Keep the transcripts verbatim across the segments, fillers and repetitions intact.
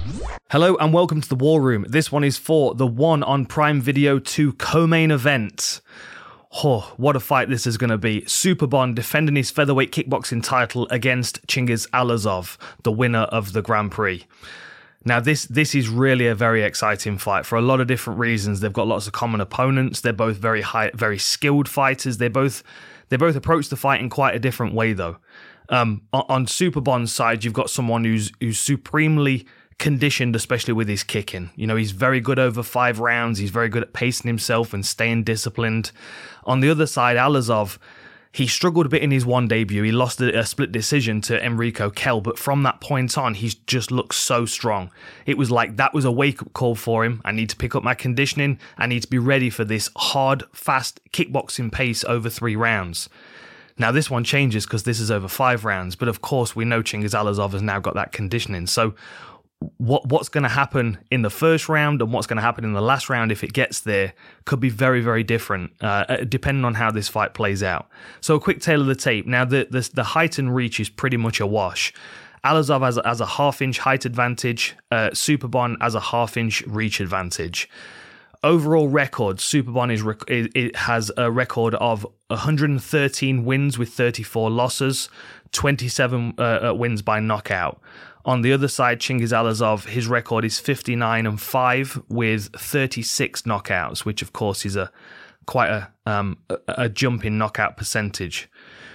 Hello and welcome to the War Room. This one is for the one on Prime Video two co-main event. Oh, what a fight this is going to be. Superbon defending his featherweight kickboxing title against Chingiz Allazov, the winner of the Grand Prix. Now, this this is really a very exciting fight for a lot of different reasons. They've got lots of common opponents. They're both very high, very skilled fighters. They both they both approach the fight in quite a different way, though. Um, on, on Superbon's side, you've got someone who's who's supremely conditioned, especially with his kicking. You know, he's very good over five rounds. He's very good at pacing himself and staying disciplined. On the other side, Allazov, he struggled a bit in his one debut. He lost a, a split decision to Enrico Kell, but from that point on, he's just looked so strong. It was like that was a wake-up call for him. I need to pick up my conditioning. I need to be ready for this hard, fast kickboxing pace over three rounds. Now, this one changes because this is over five rounds, but of course, we know Chingiz Allazov has now got that conditioning. So what what's going to happen in the first round and what's going to happen in the last round, if it gets there, could be very, very different, uh, depending on how this fight plays out. So a quick tale of the tape. Now, the the, the height and reach is pretty much a wash. Allazov has, has a half-inch height advantage, uh, Superbon has a half-inch reach advantage. Overall record, Superbon is it, it has a record of one hundred thirteen wins with thirty-four losses, twenty-seven uh, wins by knockout. On the other side, Chingiz Allazov, his record is fifty-nine and five with thirty-six knockouts, which of course is a quite a um, a, a jump in knockout percentage.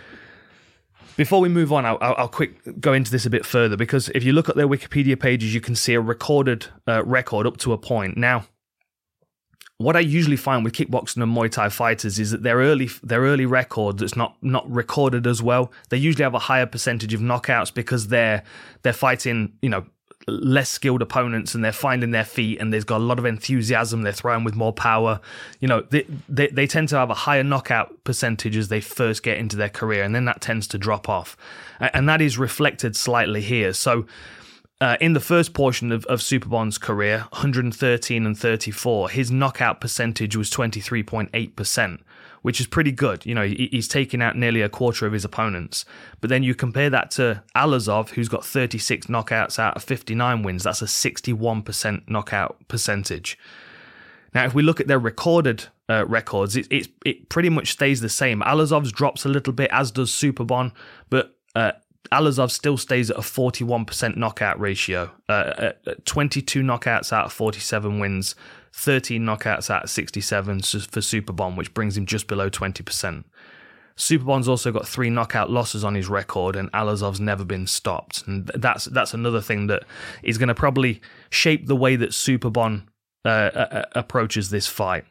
Before we move on, I'll, I'll quick go into this a bit further, because if you look at their Wikipedia pages, you can see a recorded uh, record up to a point. Now, what I usually find with kickboxing and Muay Thai fighters is that their early their early record that's not not recorded as well, they usually have a higher percentage of knockouts because they're they're fighting, you know, less skilled opponents and they're finding their feet and there's got a lot of enthusiasm. They're throwing with more power. You know, they they, they tend to have a higher knockout percentage as they first get into their career, and then that tends to drop off, and that is reflected slightly here. So, Uh, in the first portion of, of Superbon's career, one hundred thirteen and thirty-four, his knockout percentage was twenty-three point eight percent, which is pretty good. You know, he, he's taken out nearly a quarter of his opponents. But then you compare that to Allazov, who's got thirty-six knockouts out of fifty-nine wins. That's a sixty-one percent knockout percentage. Now, if we look at their recorded uh, records, it, it, it pretty much stays the same. Allazov's drops a little bit, as does Superbon, but uh, Allazov still stays at a forty-one percent knockout ratio, uh, twenty-two knockouts out of forty-seven wins, thirteen knockouts out of sixty-seven for Superbon, which brings him just below twenty percent. Superbon's also got three knockout losses on his record, and Allazov's never been stopped. And that's that's another thing that is going to probably shape the way that Superbon uh, uh, approaches this fight.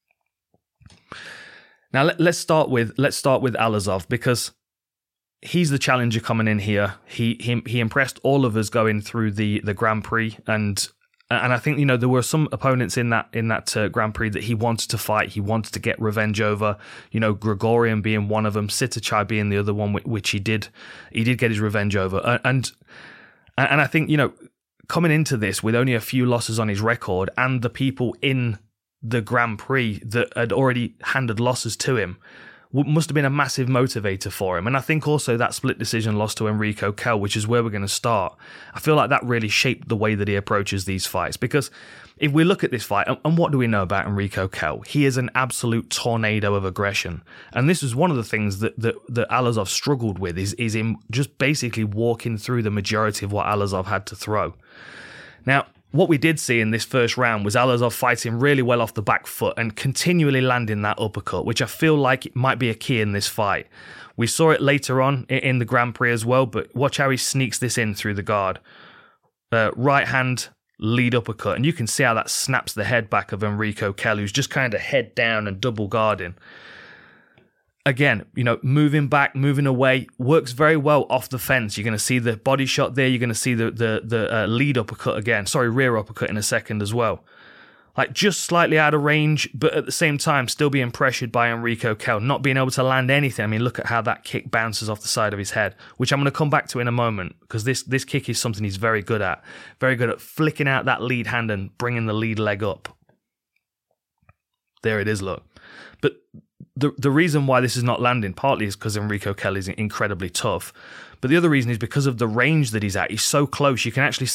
Now let, let's start with let's start with Allazov, because he's the challenger coming in here. He he he impressed all of us going through the, the Grand Prix, and and I think, you know, there were some opponents in that in that uh, Grand Prix that he wanted to fight. He wanted to get revenge over. You know, Grigorian being one of them, Sitachai being the other one, which he did. He did get his revenge over, and and I think, you know, coming into this with only a few losses on his record, and the people in the Grand Prix that had already handed losses to him, must have been a massive motivator for him. And I think also that split decision loss to Enrico Kell, which is where we're going to start, I feel like that really shaped the way that he approaches these fights. Because if we look at this fight, and what do we know about Enrico Kell? He is an absolute tornado of aggression. And this is one of the things that, that, that Allazov struggled with, is, is him just basically walking through the majority of what Allazov had to throw. Now, what we did see in this first round was Allazov fighting really well off the back foot and continually landing that uppercut, which I feel like it might be a key in this fight. We saw it later on in the Grand Prix as well, but watch how he sneaks this in through the guard. Uh, right hand, lead uppercut, and you can see how that snaps the head back of Enrico Kell, who's just kind of head down and double guarding. Again, you know, moving back, moving away, works very well off the fence. You're going to see the body shot there. You're going to see the the the uh, lead uppercut again. Sorry, rear uppercut in a second as well. Like, just slightly out of range, but at the same time still being pressured by Enrico Kell, not being able to land anything. I mean, look at how that kick bounces off the side of his head, which I'm going to come back to in a moment, because this this kick is something he's very good at. Very good at flicking out that lead hand and bringing the lead leg up. There it is, look. But the the reason why this is not landing partly is because Enrico Kell is incredibly tough. But the other reason is because of the range that he's at. He's so close. You can actually see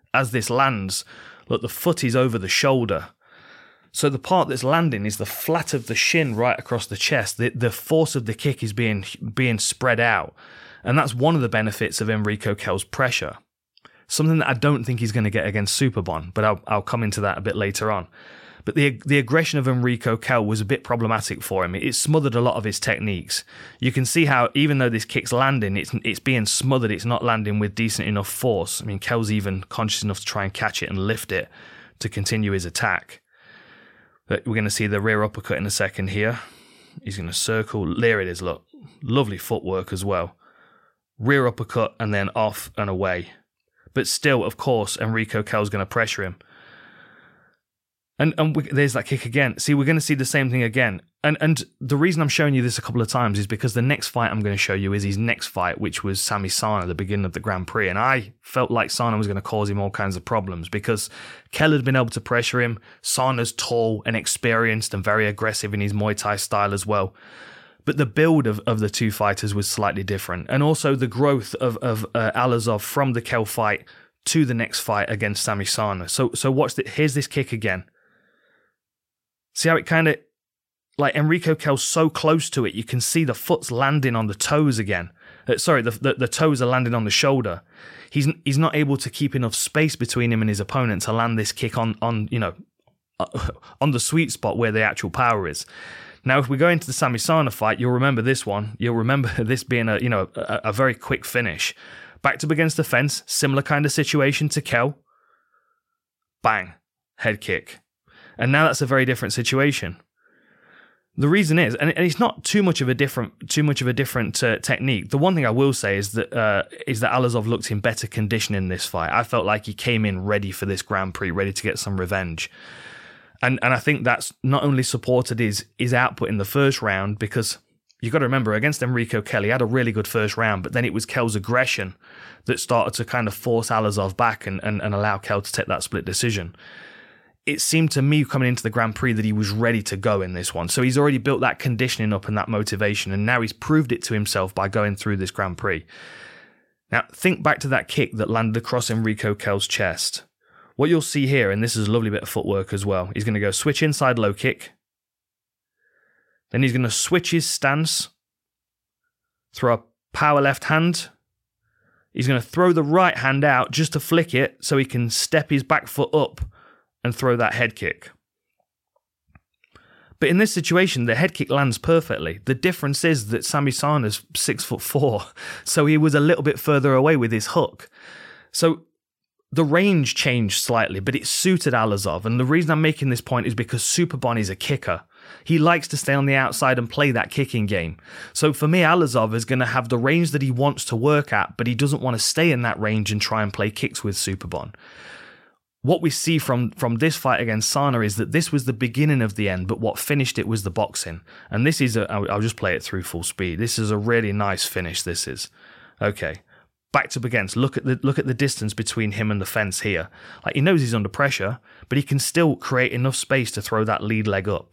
as this lands, look, the foot is over the shoulder. So the part that's landing is the flat of the shin right across the chest. The, the force of the kick is being being spread out. And that's one of the benefits of Enrico Kehl's pressure. Something that I don't think he's going to get against Superbon, but I'll, I'll come into that a bit later on. But the the aggression of Enrico Kehl was a bit problematic for him. It, it smothered a lot of his techniques. You can see how even though this kick's landing, it's it's being smothered. It's not landing with decent enough force. I mean, Kehl's even conscious enough to try and catch it and lift it to continue his attack. But we're going to see the rear uppercut in a second here. He's going to circle. There it is, look. Lovely footwork as well. Rear uppercut and then off and away. But still, of course, Enrico Kehl's going to pressure him. And and we, there's that kick again. See, we're going to see the same thing again. And and the reason I'm showing you this a couple of times is because the next fight I'm going to show you is his next fight, which was Sami Sana, the beginning of the Grand Prix. And I felt like Sana was going to cause him all kinds of problems because Kehl had been able to pressure him. Sana's tall and experienced and very aggressive in his Muay Thai style as well. But the build of, of the two fighters was slightly different. And also the growth of, of uh, Alazov from the Kehl fight to the next fight against Sami Sana. So, so watch this. Here's this kick again. See how it kind of, like Enrico Kehl's so close to it, you can see the foot's landing on the toes again. Uh, sorry, the, the the toes are landing on the shoulder. He's he's not able to keep enough space between him and his opponent to land this kick on, on you know, uh, on the sweet spot where the actual power is. Now, if we go into the Sami Sana fight, you'll remember this one. You'll remember this being a, you know, a, a very quick finish. Backed up against the fence, similar kind of situation to Kehl. Bang, head kick. And now that's a very different situation. The reason is, and it's not too much of a different, too much of a different uh, technique. The one thing I will say is that uh, is that Alazov looked in better condition in this fight. I felt like he came in ready for this Grand Prix, ready to get some revenge. And and I think that's not only supported his his output in the first round, because you've got to remember, against Enrico Kehl, he had a really good first round, but then it was Kehl's aggression that started to kind of force Alazov back and, and, and allow Kehl to take that split decision. It seemed to me coming into the Grand Prix that he was ready to go in this one. So he's already built that conditioning up and that motivation, and now he's proved it to himself by going through this Grand Prix. Now, think back to that kick that landed across Enrico Kehl's chest. What you'll see here, and this is a lovely bit of footwork as well, he's going to go switch inside low kick. Then he's going to switch his stance, throw a power left hand. He's going to throw the right hand out just to flick it so he can step his back foot up and throw that head kick. But in this situation, the head kick lands perfectly. The difference is that Sami Sana's six foot four, so he was a little bit further away with his hook. So the range changed slightly, but it suited Alazov. And the reason I'm making this point is because Superbon is a kicker. He likes to stay on the outside and play that kicking game. So for me, Alazov is going to have the range that he wants to work at, but he doesn't want to stay in that range and try and play kicks with Superbon. What we see from, from this fight against Sana is that this was the beginning of the end, but what finished it was the boxing. And this is, a, I'll just play it through full speed. This is a really nice finish, this is. Okay, backed up against, look at the look at the distance between him and the fence here. Like, he knows he's under pressure, but he can still create enough space to throw that lead leg up.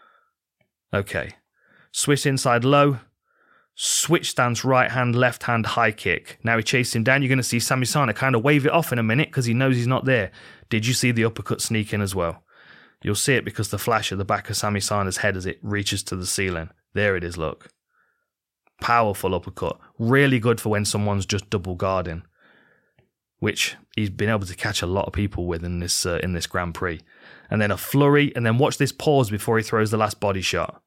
Okay, switch inside low, switch stance, right hand, left hand, high kick. Now he chased him down. You're going to see Sami Sana kind of wave it off in a minute because he knows he's not there. Did you see the uppercut sneak in as well? You'll see it because the flash at the back of Sami Sana's head as it reaches to the ceiling. There it is, look. Powerful uppercut. Really good for when someone's just double guarding, which he's been able to catch a lot of people with in this uh, in this Grand Prix. And then a flurry, and then watch this pause before he throws the last body shot.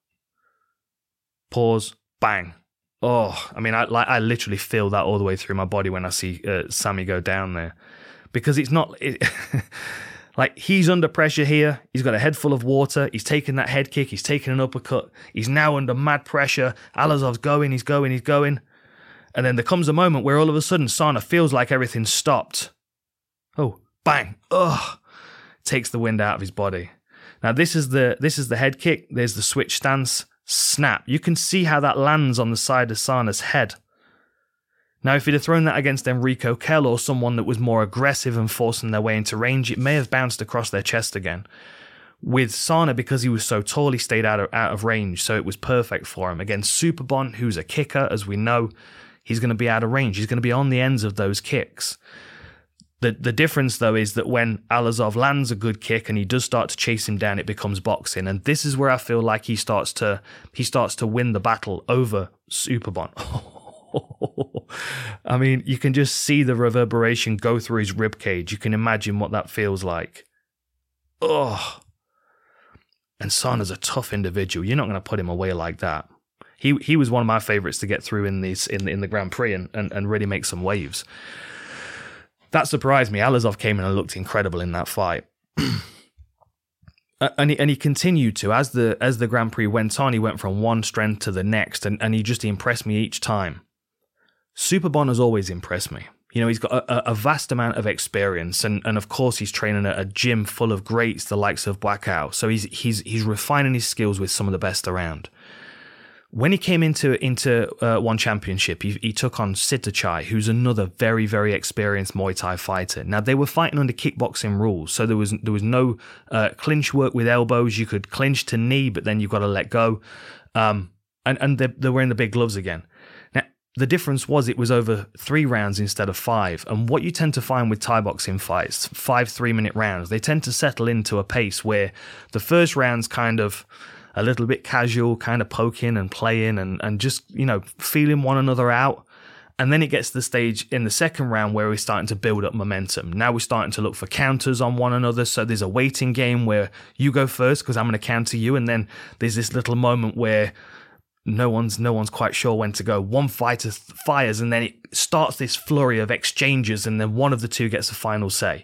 Pause, bang. Oh, I mean, I like I literally feel that all the way through my body when I see uh, Sami go down there. Because it's not... It, like, he's under pressure here. He's got a head full of water. He's taken that head kick. He's taken an uppercut. He's now under mad pressure. Alazov's going, he's going, he's going. And then there comes a moment where all of a sudden Sana feels like everything's stopped. Oh, bang. Ugh. Takes the wind out of his body. Now, this is the this is the head kick. There's the switch stance. Snap. You can see how that lands on the side of Sana's head. Now, if he'd have thrown that against Enrico Kehl or someone that was more aggressive and forcing their way into range, it may have bounced across their chest again. With Sana, because he was so tall, he stayed out of, out of range, so it was perfect for him. Against Superbon, who's a kicker, as we know, he's going to be out of range. He's going to be on the ends of those kicks. The the difference, though, is that when Alazov lands a good kick and he does start to chase him down, it becomes boxing. And this is where I feel like he starts to he starts to win the battle over Superbon. I mean, you can just see the reverberation go through his ribcage. You can imagine what that feels like. Ugh. And Sana's a tough individual. You're not going to put him away like that. He he was one of my favourites to get through in these in in the Grand Prix and, and, and really make some waves. That surprised me. Alazov came in and looked incredible in that fight. and, he, and he continued to. As the as the Grand Prix went on, he went from one strength to the next, and, and he just impressed me each time. Superbon has always impressed me. You know, he's got a, a vast amount of experience, and, and of course he's training at a gym full of greats, the likes of Buakaw. So he's he's he's refining his skills with some of the best around. When he came into into uh, one championship, he, he took on Sitachai, who's another very, very experienced Muay Thai fighter. Now, they were fighting under kickboxing rules, so there was there was no uh, clinch work with elbows. You could clinch to knee, but then you've got to let go. Um, and and they're, they're wearing the big gloves again. Now, the difference was it was over three rounds instead of five. And what you tend to find with Thai boxing fights, five three-minute rounds, they tend to settle into a pace where the first round's kind of a little bit casual, kind of poking and playing and, and just, you know, feeling one another out. And then it gets to the stage in the second round where we're starting to build up momentum. Now we're starting to look for counters on one another. So there's a waiting game where you go first because I'm going to counter you. And then there's this little moment where no one's no one's quite sure when to go. One fighter fires and then it starts this flurry of exchanges and then one of the two gets a final say.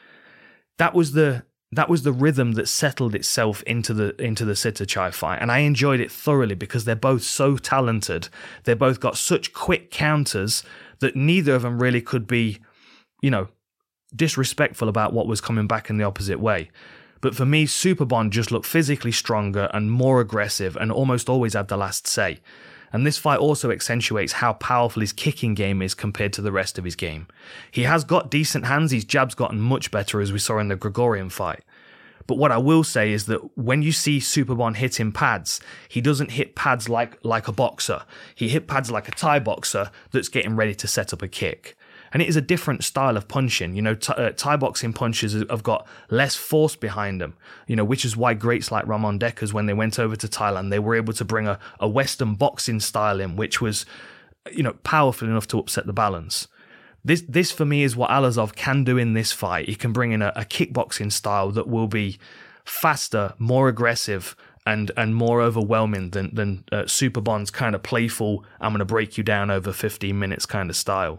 That was the... That was the rhythm that settled itself into the into the Sitachai fight, and I enjoyed it thoroughly because they're both so talented. They both got such quick counters that neither of them really could be, you know, disrespectful about what was coming back in the opposite way. But for me, Superbon just looked physically stronger and more aggressive and almost always had the last say. And this fight also accentuates how powerful his kicking game is compared to the rest of his game. He has got decent hands, his jab's gotten much better as we saw in the Grigorian fight. But what I will say is that when you see Superbon hitting pads, he doesn't hit pads like, like a boxer. He hit pads like a Thai boxer that's getting ready to set up a kick. And it is a different style of punching. You know, t- uh, Thai boxing punches have got less force behind them, you know, which is why greats like Ramon Dekkers, when they went over to Thailand, they were able to bring a, a Western boxing style in, which was, you know, powerful enough to upset the balance. This, this for me, is what Alazov can do in this fight. He can bring in a, a kickboxing style that will be faster, more aggressive, and and more overwhelming than, than uh, Superbon's kind of playful, I'm going to break you down over fifteen minutes kind of style.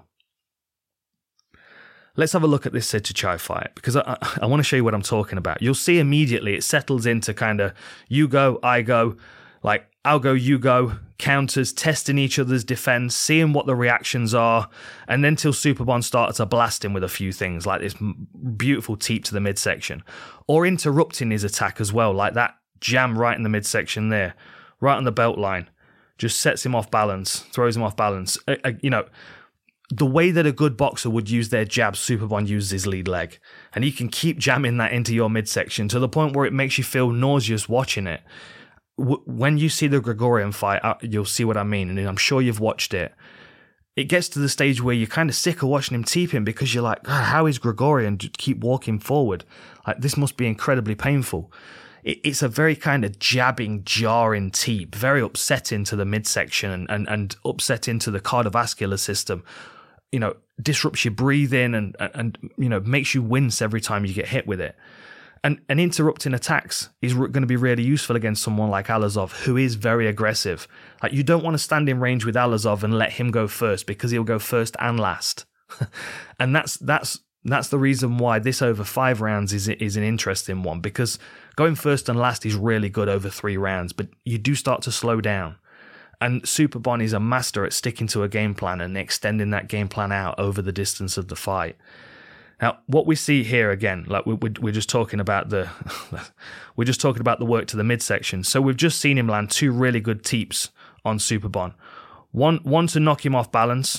Let's have a look at this Sitachai fight, because I, I, I want to show you what I'm talking about. You'll see immediately it settles into kind of you go, I go, like I'll go, you go, counters, testing each other's defense, seeing what the reactions are, and then till Superbon started to blast him with a few things, like this beautiful teep to the midsection, or interrupting his attack as well, like that jam right in the midsection there, right on the belt line, just sets him off balance, throws him off balance. Uh, uh, you know, the way that a good boxer would use their jab, Superbon uses his lead leg. And he can keep jamming that into your midsection to the point where it makes you feel nauseous watching it. W- when you see the Grigorian fight, uh, you'll see what I mean. And I'm sure you've watched it. It gets to the stage where you're kind of sick of watching him teep him because you're like, ah, how is Grigorian to keep walking forward? Like, this must be incredibly painful. It, it's a very kind of jabbing, jarring teep, very upsetting to the midsection and, and, and upsetting to the cardiovascular system. You know, disrupts your breathing and, and, and, you know, makes you wince every time you get hit with it. And, and interrupting attacks is going to be really useful against someone like Alazov, who is very aggressive. Like, you don't want to stand in range with Alazov and let him go first, because he'll go first and last. And that's that's that's the reason why this over five rounds is is an interesting one, because going first and last is really good over three rounds, but you do start to slow down. And Superbon is a master at sticking to a game plan and extending that game plan out over the distance of the fight. Now, what we see here again, like we, we're just talking about the, we're just talking about the work to the midsection. So we've just seen him land two really good teeps on Superbon. One, one to knock him off balance.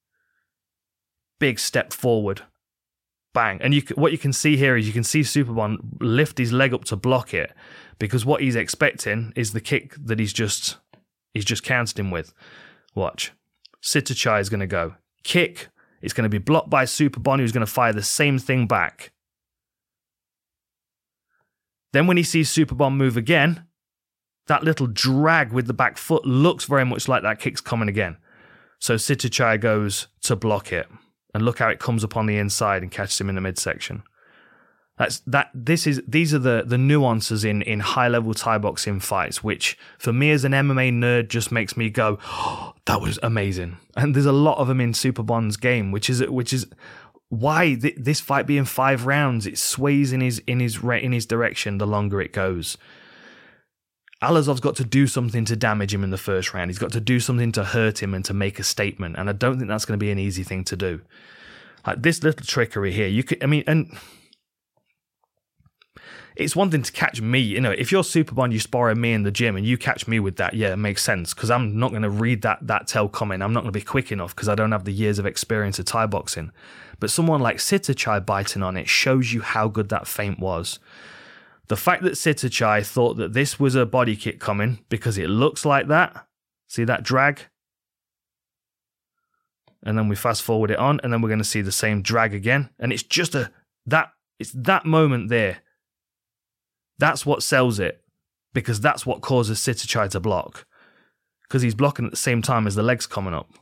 Big step forward, bang. And you, what you can see here is you can see Superbon lift his leg up to block it, because what he's expecting is the kick that he's just. He's just countered him with. Watch. Sitachai is going to go. Kick It's going to be blocked by Superbon, who's going to fire the same thing back. Then when he sees Superbon move again, that little drag with the back foot looks very much like that kick's coming again. So Sitthichai goes to block it. And look how it comes up on the inside and catches him in the midsection. That's that. This is these are the the nuances in in high level Thai boxing fights, which for me as an M M A nerd just makes me go, oh, that was amazing. And there's a lot of them in Superbon's game, which is which is why th- this fight being five rounds, it sways in his in his in his direction the longer it goes. Alazov's got to do something to damage him in the first round. He's got to do something to hurt him and to make a statement. And I don't think that's going to be an easy thing to do. Like this little trickery here, you could, I mean, and it's one thing to catch me. You know, if you're Superbon, you sparring me in the gym and you catch me with that, yeah, it makes sense. Because I'm not going to read that that tell comment. I'm not going to be quick enough because I don't have the years of experience of Thai boxing. But someone like Sitthichai biting on it shows you how good that feint was. The fact that Sitthichai thought that this was a body kick coming because it looks like that. See that drag? And then we fast forward it on, and then we're going to see the same drag again. And it's just a that it's that moment there. That's what sells it, because that's what causes Sitthichai to block. Because he's blocking at the same time as the legs coming up.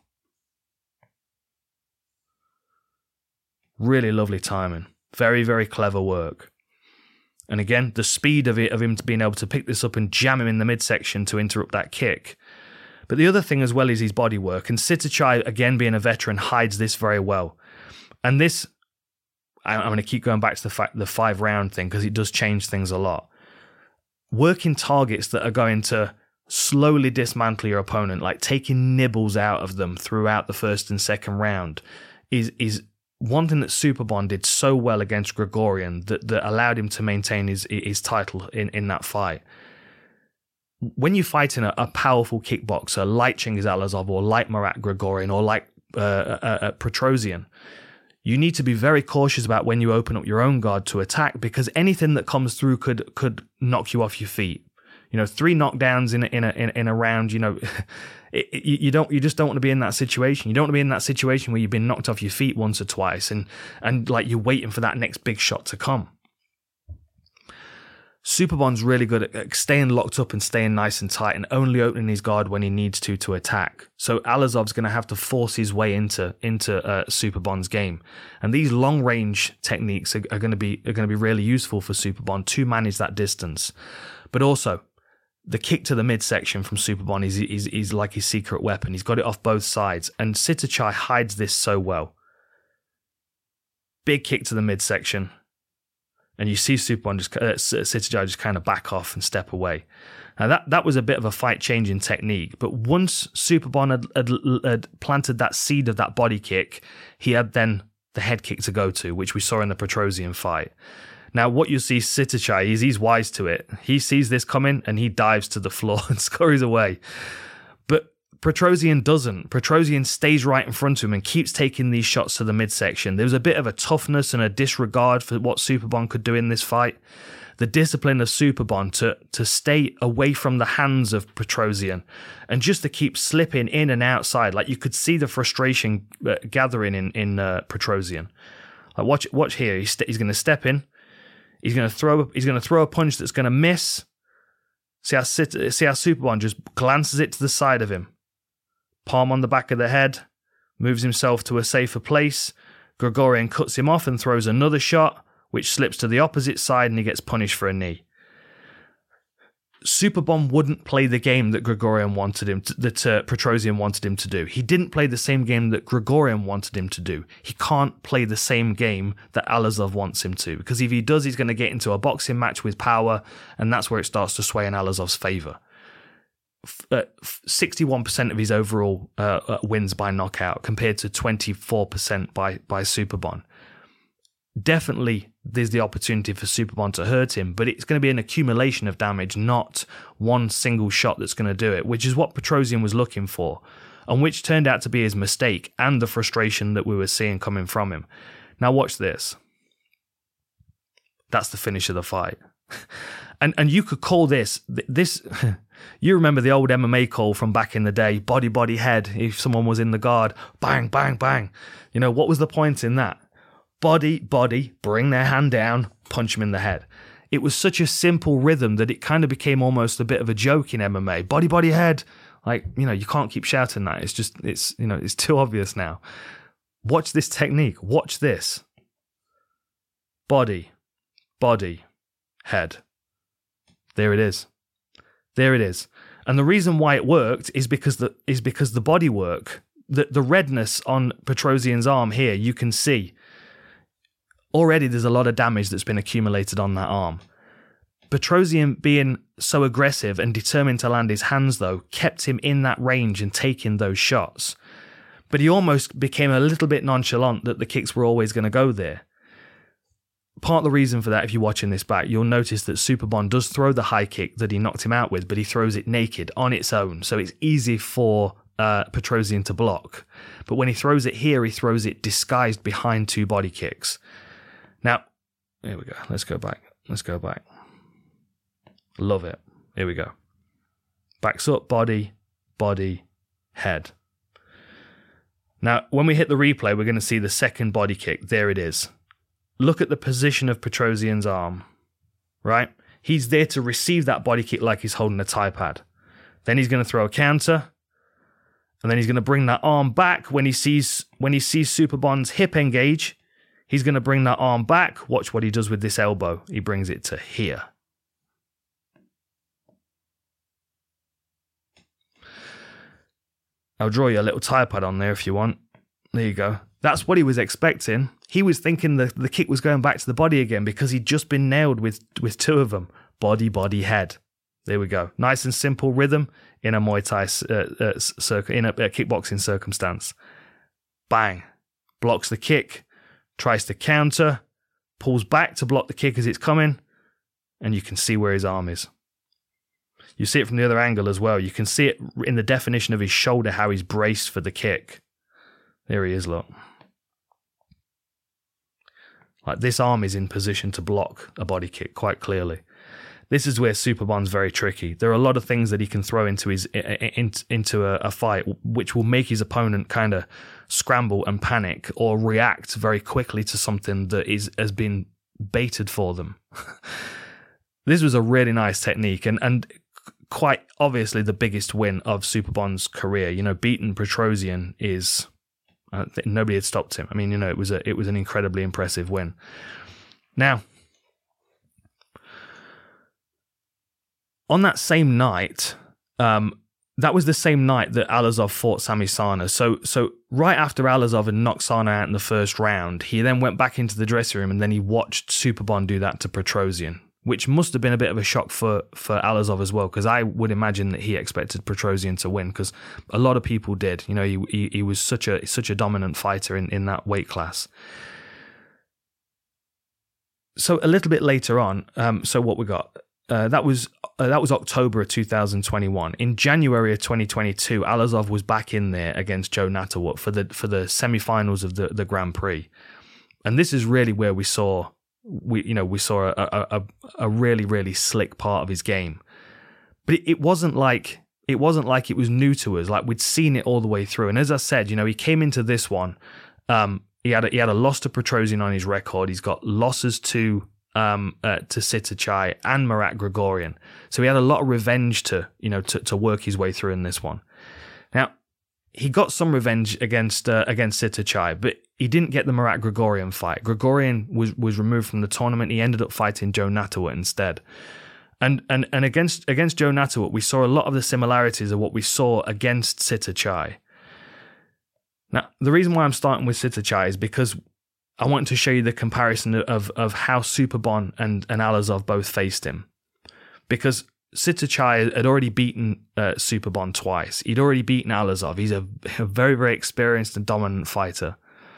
Really lovely timing. Very, very clever work. And again, the speed of it, of him being able to pick this up and jam him in the midsection to interrupt that kick. But the other thing as well is his body work. And Sitthichai, again, being a veteran, hides this very well. And this, I'm going to keep going back to the fact the five round thing because it does change things a lot. Working targets that are going to slowly dismantle your opponent, like taking nibbles out of them throughout the first and second round, is is. One thing that Superbon did so well against Grigorian that, that allowed him to maintain his his title in, in that fight. When you're fighting a, a powerful kickboxer like Chingiz Alazov or like Marat Grigorian or like uh, uh, uh, Petrosian, you need to be very cautious about when you open up your own guard to attack, because anything that comes through could could knock you off your feet. You know, three knockdowns in a, in a, in a round, you know, it, it, you don't, you just don't want to be in that situation. You don't want to be in that situation where you've been knocked off your feet once or twice and, and like you're waiting for that next big shot to come. Superbon's really good at staying locked up and staying nice and tight and only opening his guard when he needs to to attack. So Alazov's going to have to force his way into into uh, Superbon's game, and these long range techniques are, are going to be are going to be really useful for Superbon to manage that distance, but also. The kick to the midsection from Superbon is, is, is like his secret weapon. He's got it off both sides, and Sitthichai hides this so well. Big kick to the midsection, and you see Superbon just uh, Sitthichai just kind of back off and step away. Now that that was a bit of a fight-changing technique, but once Superbon had, had, had planted that seed of that body kick, he had then the head kick to go to, which we saw in the Petrosian fight. Now, what you see Sitthichai is he's wise to it. He sees this coming and he dives to the floor and scurries away. But Petrosian doesn't. Petrosian stays right in front of him and keeps taking these shots to the midsection. There was a bit of a toughness and a disregard for what Superbon could do in this fight. The discipline of Superbon to, to stay away from the hands of Petrosian and just to keep slipping in and outside. Like you could see the frustration uh, gathering in, in uh, Petrosian. Like watch, watch here. He's, st- he's going to step in. He's going to throw. He's going to throw a punch that's going to miss. See how see how Superbon just glances it to the side of him. Palm on the back of the head, moves himself to a safer place. Grigorian cuts him off and throws another shot, which slips to the opposite side, and he gets punished for a knee. Superbon wouldn't play the game that Grigorian wanted him to, that uh, Petrosian wanted him to do. He didn't play the same game that Grigorian wanted him to do. He can't play the same game that Alazov wants him to, because if he does, he's going to get into a boxing match with power, and that's where it starts to sway in Alazov's favour. Uh, sixty-one percent of his overall uh, uh, wins by knockout compared to twenty-four percent by, by Superbon. Definitely there's the opportunity for Superbon to hurt him, but it's going to be an accumulation of damage, not one single shot that's going to do it, which is what Petrosian was looking for, and which turned out to be his mistake and the frustration that we were seeing coming from him. Now watch this. That's the finish of the fight. And and you could call this, this you remember the old M M A call from back in the day, body, body, head, if someone was in the guard, bang, bang, bang. You know, what was the point in that? Body, body, bring their hand down, punch them in the head. It was such a simple rhythm that it kind of became almost a bit of a joke in M M A. Body, body, head. Like, you know, you can't keep shouting that. It's just, it's, you know, it's too obvious now. Watch this technique. Watch this. Body, body, head. There it is. There it is. And the reason why it worked is because the is because the body work, the, the redness on Petrosian's arm here, you can see. Already there's a lot of damage that's been accumulated on that arm. Petrosian being so aggressive and determined to land his hands, though, kept him in that range and taking those shots. But he almost became a little bit nonchalant that the kicks were always going to go there. Part of the reason for that, if you're watching this back, you'll notice that Superbon does throw the high kick that he knocked him out with, but he throws it naked on its own, so it's easy for uh, Petrosian to block. But when he throws it here, he throws it disguised behind two body kicks. Now, here we go. Let's go back. Let's go back. Love it. Here we go. Backs up, body, body, head. Now, when we hit the replay, we're going to see the second body kick. There it is. Look at the position of Petrosian's arm, right? He's there to receive that body kick like he's holding a tie pad. Then he's going to throw a counter, and then he's going to bring that arm back when he sees when he sees Superbon's hip engage. He's going to bring that arm back. Watch what he does with this elbow. He brings it to here. I'll draw you a little tie pad on there if you want. There you go. That's what he was expecting. He was thinking the, the kick was going back to the body again because he'd just been nailed with, with two of them. Body, body, head. There we go. Nice and simple rhythm in a Muay Thai uh, uh, circ- in a, a kickboxing circumstance. Bang. Blocks the kick. Tries to counter. Pulls back to block the kick as it's coming. And you can see where his arm is. You see it from the other angle as well. You can see it in the definition of his shoulder, how he's braced for the kick. There he is, look. Like, this arm is in position to block a body kick quite clearly. This is where Superbon's very tricky. There are a lot of things that he can throw into his in, into a, a fight, which will make his opponent kind of scramble and panic or react very quickly to something that is has been baited for them. This was a really nice technique, and and quite obviously the biggest win of Superbon's career. You know, beating Petrosian is. I think nobody had stopped him. I mean, you know, it was a it was an incredibly impressive win. Now, on that same night, um, that was the same night that Alazov fought Sami Sana. So, so right after Alazov had knocked Sana out in the first round, he then went back into the dressing room and then he watched Superbon do that to Petrosian, which must have been a bit of a shock for, for Alazov as well, because I would imagine that he expected Petrosian to win, because a lot of people did. You know, he he, he was such a such a dominant fighter in, in that weight class. So a little bit later on, um, so what we got, uh, that was uh, that was October of two thousand twenty-one. In January of twenty twenty-two, Alazov was back in there against Joe Natawut for the for the semi-finals of the, the Grand Prix. And this is really where we saw... We, you know, we saw a, a a a really really slick part of his game, but it, it wasn't like it wasn't like it was new to us. Like, we'd seen it all the way through. And as I said, you know, he came into this one. Um, he had a, he had a loss to Petrosian on his record. He's got losses to um uh, to Sitthichai and Marat Grigorian. So he had a lot of revenge to you know to to work his way through in this one. Now, he got some revenge against uh, against Sitthichai, but he didn't get the Marat Grigorian fight. Grigorian was, was removed from the tournament. He ended up fighting Joe Natawut instead. And and and against against Joe Natawut, we saw a lot of the similarities of what we saw against Sitthichai. Now, the reason why I'm starting with Sitthichai is because I want to show you the comparison of of how Superbon and, and Alazov both faced him. Because Sitthichai had already beaten uh, Superbon twice. He'd already beaten Alazov. He's a, a very, very experienced and dominant fighter.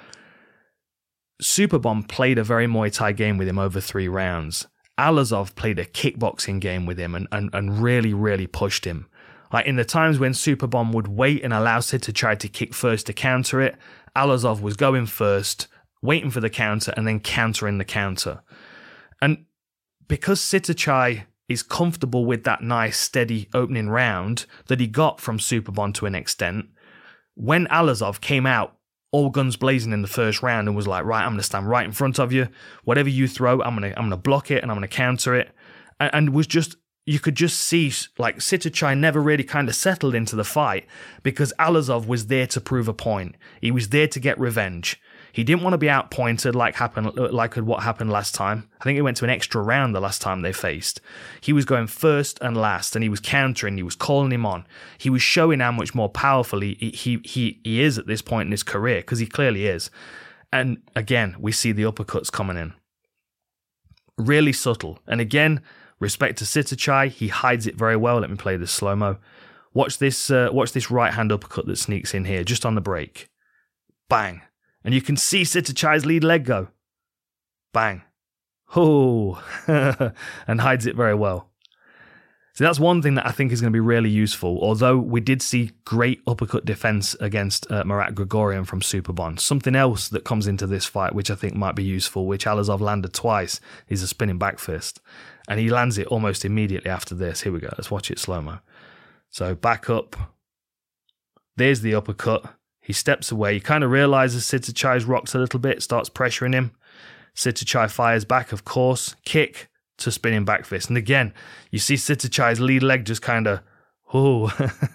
Superbon played a very Muay Thai game with him over three rounds. Alazov played a kickboxing game with him and, and, and really, really pushed him. Like, in the times when Superbon would wait and allow Sitthichai to kick first to counter it, Alazov was going first, waiting for the counter, and then countering the counter. And because Sitachai is comfortable with that nice, steady opening round that he got from Superbon to an extent, when Alazov came out all guns blazing in the first round and was like, right, I'm going to stand right in front of you. Whatever you throw, I'm going to I'm going to block it and I'm going to counter it. And, and was just, you could just see like Sitachai never really kind of settled into the fight because Alazov was there to prove a point. He was there to get revenge. He didn't want to be outpointed like happened, like what happened last time. I think it went to an extra round the last time they faced. He was going first and last, and he was countering. He was calling him on. He was showing how much more powerful he he he, he is at this point in his career, because he clearly is. And again, we see the uppercuts coming in. Really subtle. And again, respect to Sitachai, he hides it very well. Let me play this slow-mo. Watch this, uh, watch this right-hand uppercut that sneaks in here, just on the break. Bang. And you can see Sitachai's lead leg go. Bang. Oh, and hides it very well. So that's one thing that I think is going to be really useful, although we did see great uppercut defense against uh, Marat Grigorian from Superbon. Something else that comes into this fight, which I think might be useful, which Alazov landed twice, is a spinning back fist. And he lands it almost immediately after this. Here we go. Let's watch it slow-mo. So back up. There's the uppercut. He steps away. He kind of realizes Sitachai's rocks a little bit, starts pressuring him. Sitachai fires back, of course. Kick to spinning back fist. And again, you see Sitachai's lead leg just kind of, oh.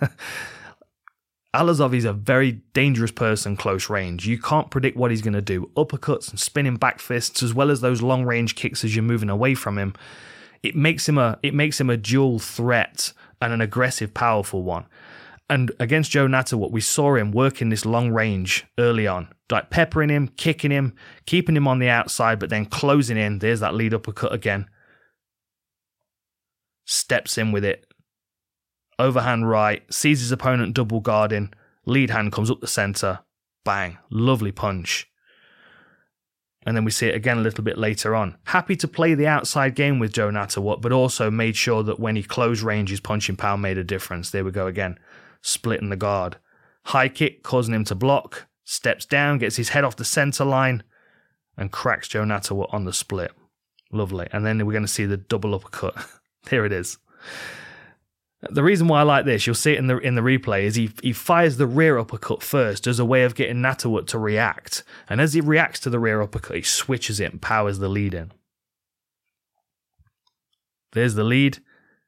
Alazov is a very dangerous person close range. You can't predict what he's going to do. Uppercuts and spinning back fists, as well as those long range kicks as you're moving away from him. It makes him a, it makes him a dual threat and an aggressive, powerful one. And against Joe Natawut, we saw him working this long range early on, like peppering him, kicking him, keeping him on the outside, but then closing in. There's that lead uppercut again. Steps in with it. Overhand right, sees his opponent double guarding. Lead hand comes up the center. Bang. Lovely punch. And then we see it again a little bit later on. Happy to play the outside game with Joe Natawut, but also made sure that when he closed range, his punching power made a difference. There we go again. Splitting the guard. High kick, causing him to block. Steps down, gets his head off the center line, and cracks Joe Natawut on the split. Lovely. And then we're going to see the double uppercut. There it is. The reason why I like this, you'll see it in the in the replay, is he he fires the rear uppercut first as a way of getting Natawut to react. And as he reacts to the rear uppercut, he switches it and powers the lead in. There's the lead.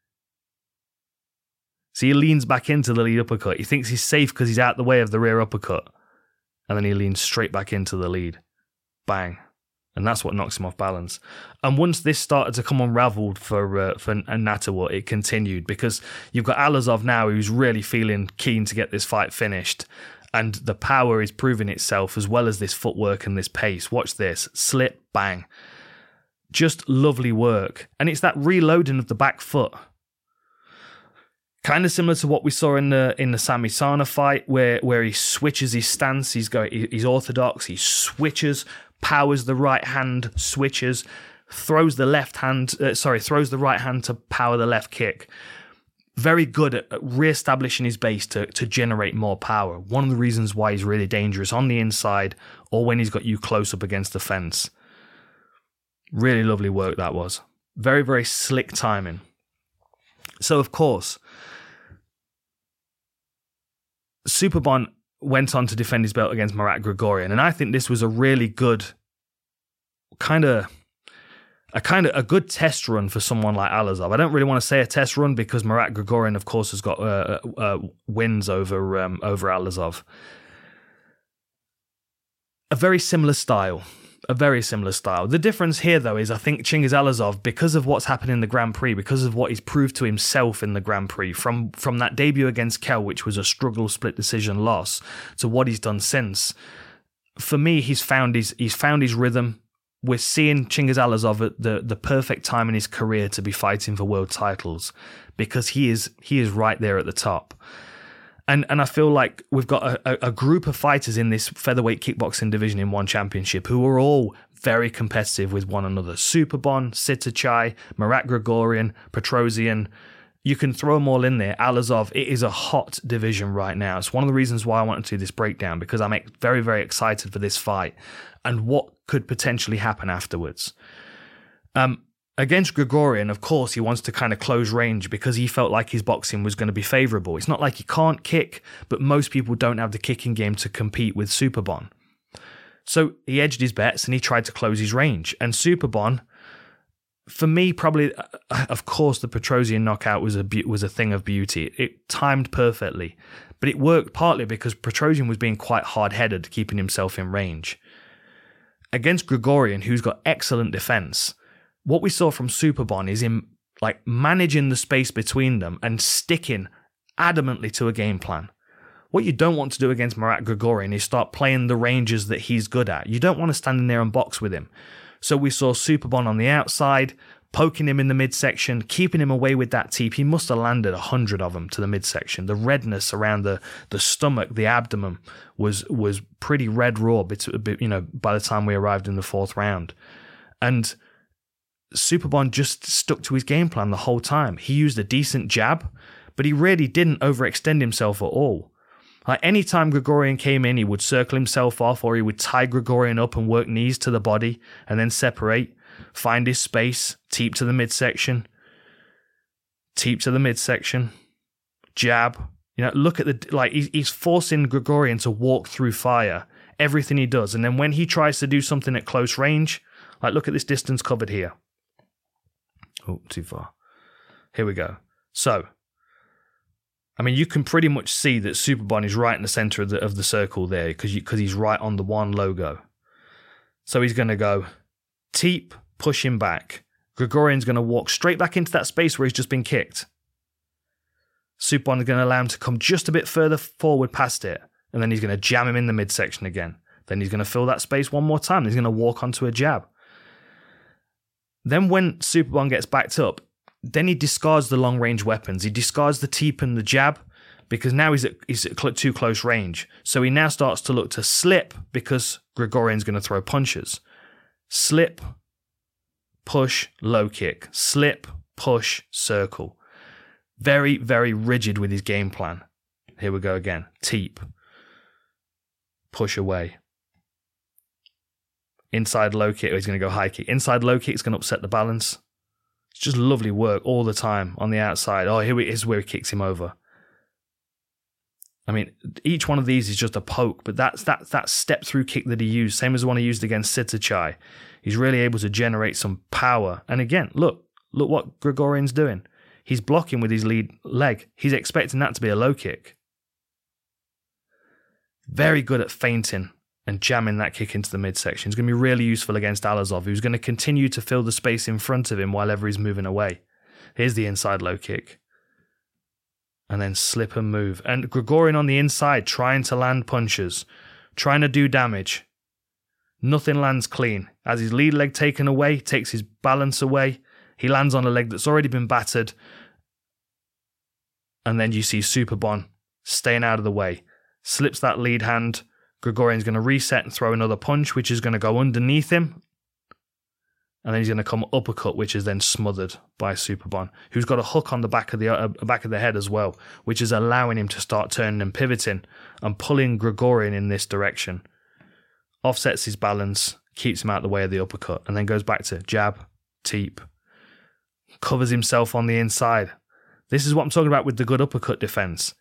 So he leans back into the lead uppercut. He thinks he's safe because he's out the way of the rear uppercut. And then he leans straight back into the lead. Bang. And that's what knocks him off balance. And once this started to come unraveled for uh, for Natawut, it continued, because you've got Alazov now who's really feeling keen to get this fight finished. And the power is proving itself, as well as this footwork and this pace. Watch this. Slip, bang. Just lovely work. And it's that reloading of the back foot. Kind of similar to what we saw in the in the Sami Sana fight, where where he switches his stance. He's going, he's orthodox. He switches, powers the right hand, switches, throws the left hand. Uh, sorry, throws the right hand to power the left kick. Very good at, at re-establishing his base to to generate more power. One of the reasons why he's really dangerous on the inside, or when he's got you close up against the fence. Really lovely work that was. Very very slick timing. So of course, Superbon went on to defend his belt against Marat Grigorian, and I think this was a really good kind of a kind of a good test run for someone like Alazov. I don't really want to say a test run because Marat Grigorian, of course, has got uh, uh, wins over um, over Alazov. A very similar style. A very similar style. The difference here, though, is I think Chingiz Alazov, because of what's happened in the Grand Prix, because of what he's proved to himself in the Grand Prix, from, from that debut against Kell, which was a struggle split decision loss, to what he's done since, for me, he's found his he's found his rhythm. We're seeing Chingiz Alazov at the, the perfect time in his career to be fighting for world titles, because he is he is right there at the top. And and I feel like we've got a, a group of fighters in this featherweight kickboxing division in one championship who are all very competitive with one another. Superbon, Sitachai, Marat Grigorian, Petrosian. You can throw them all in there. Alazov, it is a hot division right now. It's one of the reasons why I wanted to do this breakdown, because I'm very, very excited for this fight and what could potentially happen afterwards. Um, Against Grigorian, of course, he wants to kind of close range because he felt like his boxing was going to be favourable. It's not like he can't kick, but most people don't have the kicking game to compete with Superbon. So he edged his bets and he tried to close his range. And Superbon, for me, probably, of course, the Petrosian knockout was a be- was a thing of beauty. It timed perfectly, but it worked partly because Petrosian was being quite hard-headed, keeping himself in range. Against Grigorian, who's got excellent defence, what we saw from Superbon is him like managing the space between them and sticking adamantly to a game plan. What you don't want to do against Marat Grigorian is start playing the ranges that he's good at. You don't want to stand in there and box with him. So we saw Superbon on the outside, poking him in the midsection, keeping him away with that teep. He must have landed a hundred of them to the midsection. The redness around the, the stomach, the abdomen was was pretty red raw. You know, by the time we arrived in the fourth round, and Superbon just stuck to his game plan the whole time. He used a decent jab, but he really didn't overextend himself at all. Like any time Grigorian came in, he would circle himself off, or he would tie Grigorian up and work knees to the body and then separate, find his space, teep to the midsection, teep to the midsection, jab. You know, look at the, like, he's, he's forcing Grigorian to walk through fire, everything he does. And then when he tries to do something at close range, like look at this distance covered here. Oh, too far. Here we go. So, I mean, you can pretty much see that Superbon is right in the center of the of the circle there because because he's right on the one logo. So he's going to go teep, push him back. Grigorian's going to walk straight back into that space where he's just been kicked. Superbon is going to allow him to come just a bit further forward past it, and then he's going to jam him in the midsection again. Then he's going to fill that space one more time. He's going to walk onto a jab. Then when Superbon gets backed up, then he discards the long-range weapons. He discards the teep and the jab because now he's at, he's at cl- too close range. So he now starts to look to slip because Grigorian's going to throw punches. Slip, push, low kick. Slip, push, circle. Very, very rigid with his game plan. Here we go again. Teep. Push away. Inside low kick, he's going to go high kick. Inside low kick is going to upset the balance. It's just lovely work all the time on the outside. Oh, here it is where he kicks him over. I mean, each one of these is just a poke, but that's that that step through kick that he used, same as the one he used against Sitachai. He's really able to generate some power. And again, look, look what Grigorian's doing. He's blocking with his lead leg. He's expecting that to be a low kick. Very good at feinting and jamming that kick into the midsection. It's going to be really useful against Alazov, who's going to continue to fill the space in front of him while ever he's moving away. Here's the inside low kick. And then slip and move. And Grigorian on the inside, trying to land punches, trying to do damage. Nothing lands clean. As his lead leg taken away, takes his balance away. He lands on a leg that's already been battered. And then you see Superbon staying out of the way. Slips that lead hand. Grigorian's going to reset and throw another punch, which is going to go underneath him. And then he's going to come uppercut, which is then smothered by Superbon, who's got a hook on the back of the uh, back of the head as well, which is allowing him to start turning and pivoting and pulling Grigorian in this direction. Offsets his balance, keeps him out of the way of the uppercut, and then goes back to jab, teep, covers himself on the inside. This is what I'm talking about with the good uppercut defense.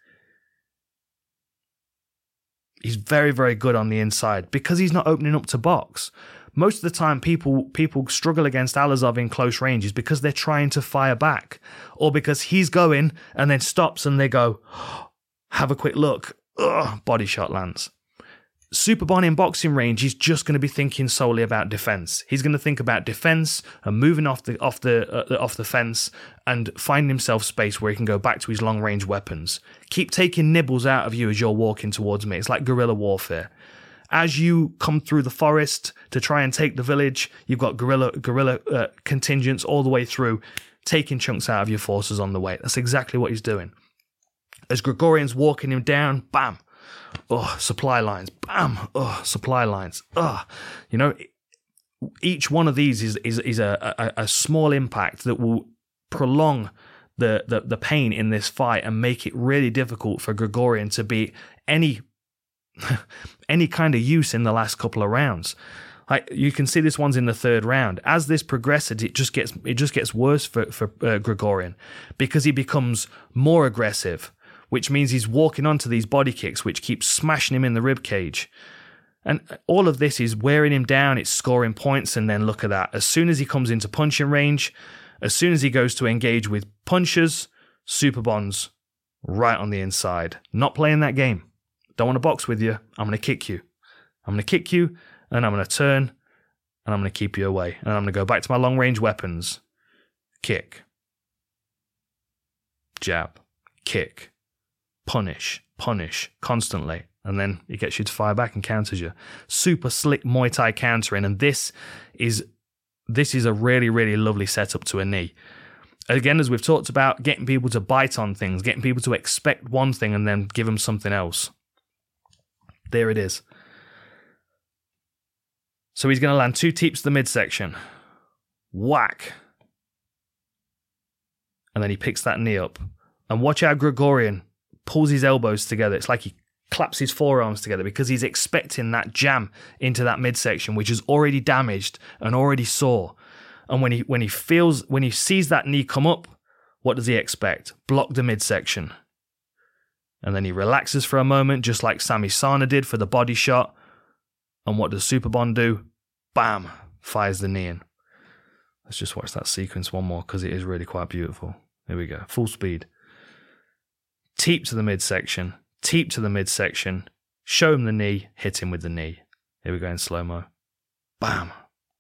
He's very, very good on the inside because he's not opening up to box. Most of the time, people people struggle against Alazov in close range is because they're trying to fire back, or because he's going and then stops and they go, have a quick look, ugh, body shot lands. Superbon in boxing range is just going to be thinking solely about defense. He's going to think about defense and moving off the off the uh, off the fence and finding himself space where he can go back to his long range weapons. Keep taking nibbles out of you as you're walking towards me. It's like guerrilla warfare. As you come through the forest to try and take the village, you've got guerrilla guerrilla uh, contingents all the way through, taking chunks out of your forces on the way. That's exactly what he's doing. As Grigorian's walking him down, bam. Oh, supply lines. Bam. Oh, supply lines. Oh, you know, each one of these is is, is a, a, a small impact that will prolong the, the, the pain in this fight and make it really difficult for Grigorian to be any any kind of use in the last couple of rounds. I, you can see this one's in the third round. As this progresses, it just gets it just gets worse for for uh, Grigorian, because he becomes more aggressive, which means he's walking onto these body kicks, which keep smashing him in the rib cage. And all of this is wearing him down. It's scoring points, and then look at that. As soon as he comes into punching range, as soon as he goes to engage with punchers, Superbon's right on the inside. Not playing that game. Don't want to box with you. I'm going to kick you. I'm going to kick you. And I'm going to turn, and I'm going to keep you away. And I'm going to go back to my long-range weapons. Kick. Jab. Kick. Punish. Punish. Constantly. And then he gets you to fire back and counters you. Super slick Muay Thai countering. And this is, this is a really, really lovely setup to a knee. Again, as we've talked about, getting people to bite on things. Getting people to expect one thing and then give them something else. There it is. So he's going to land two teeps to the midsection. Whack. And then he picks that knee up. And watch how Grigorian pulls his elbows together. It's like he claps his forearms together because he's expecting that jam into that midsection, which is already damaged and already sore. And when he when he feels, when he sees that knee come up, what does he expect? Block the midsection. And then he relaxes for a moment, just like Sami Sana did for the body shot. And what does Superbon do? Bam! Fires the knee in. Let's just watch that sequence one more because it is really quite beautiful. Here we go. Full speed. Teep to the midsection. Teep to the midsection. Show him the knee. Hit him with the knee. Here we go in slow-mo. Bam!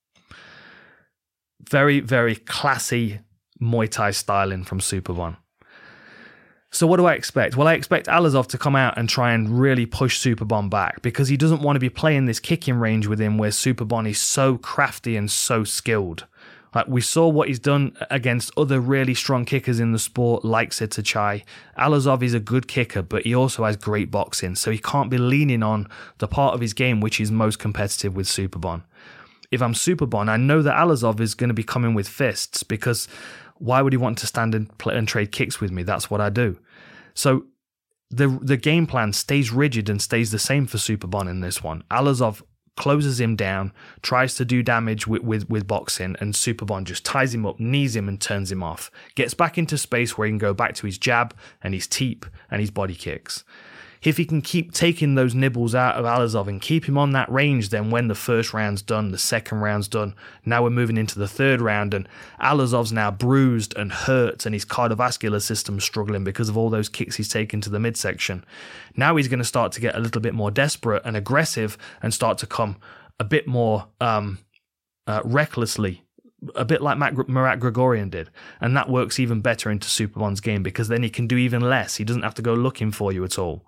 Very, very classy Muay Thai styling from Superbon. So what do I expect? Well, I expect Alazov to come out and try and really push Superbon back because he doesn't want to be playing this kicking range with him where Superbon is so crafty and so skilled. Like we saw what he's done against other really strong kickers in the sport like Sitthichai. Alazov is a good kicker, but he also has great boxing, so he can't be leaning on the part of his game which is most competitive with Superbon. If I'm Superbon, I know that Alazov is going to be coming with fists because why would he want to stand and play and trade kicks with me? That's what I do. So the the game plan stays rigid and stays the same for Superbon in this one. Alazov closes him down, tries to do damage with, with, with boxing, and Superbon just ties him up, knees him, and turns him off. Gets back into space where he can go back to his jab and his teep and his body kicks. If he can keep taking those nibbles out of Alazov and keep him on that range, then when the first round's done, the second round's done, now we're moving into the third round, and Alazov's now bruised and hurt, and his cardiovascular system's struggling because of all those kicks he's taken to the midsection. Now he's going to start to get a little bit more desperate and aggressive and start to come a bit more um, uh, recklessly, a bit like Marat Grigorian did. And that works even better into Superbon's game because then he can do even less. He doesn't have to go looking for you at all.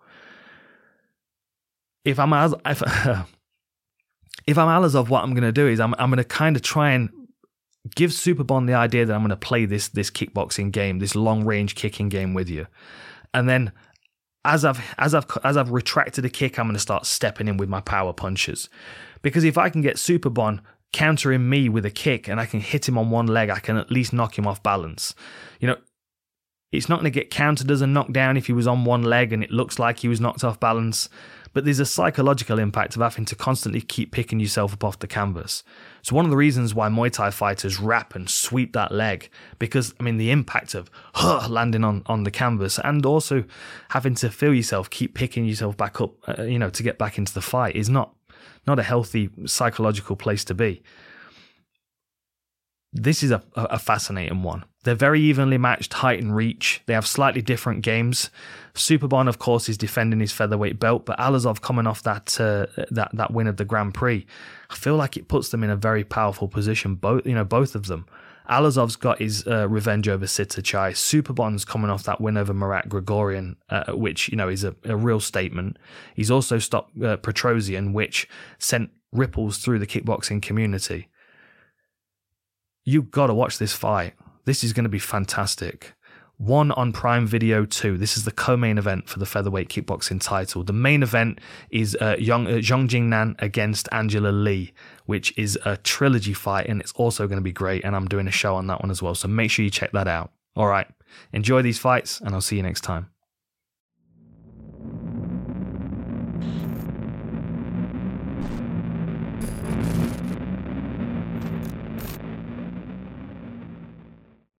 If I'm if, if I'm Alazov, what I'm going to do is I'm I'm going to kind of try and give Superbon the idea that I'm going to play this this kickboxing game, this long range kicking game with you, and then as I've as I've as I've retracted a kick, I'm going to start stepping in with my power punches, because if I can get Superbon countering me with a kick and I can hit him on one leg, I can at least knock him off balance. You know, it's not going to get countered as a knockdown if he was on one leg and it looks like he was knocked off balance. But there's a psychological impact of having to constantly keep picking yourself up off the canvas. So one of the reasons why Muay Thai fighters wrap and sweep that leg, because, I mean, the impact of huh, landing on, on the canvas and also having to feel yourself, keep picking yourself back up, uh, you know, to get back into the fight is not, not a healthy psychological place to be. This is a, a fascinating one. They're very evenly matched height and reach. They have slightly different games. Superbon, of course, is defending his featherweight belt, but Alazov coming off that uh, that that win of the Grand Prix, I feel like it puts them in a very powerful position. Both, you know, both of them. Alazov's got his uh, revenge over Sitthichai. Superbon's coming off that win over Marat Grigorian, uh, which, you know, is a, a real statement. He's also stopped uh, Petrosian, which sent ripples through the kickboxing community. You've got to watch this fight. This is going to be fantastic. One on Prime Video two. This is the co-main event for the featherweight kickboxing title. The main event is uh, Young, uh, Zhang Jingnan against Angela Lee, which is a trilogy fight, and it's also going to be great, and I'm doing a show on that one as well, so make sure you check that out. All right, enjoy these fights, and I'll see you next time.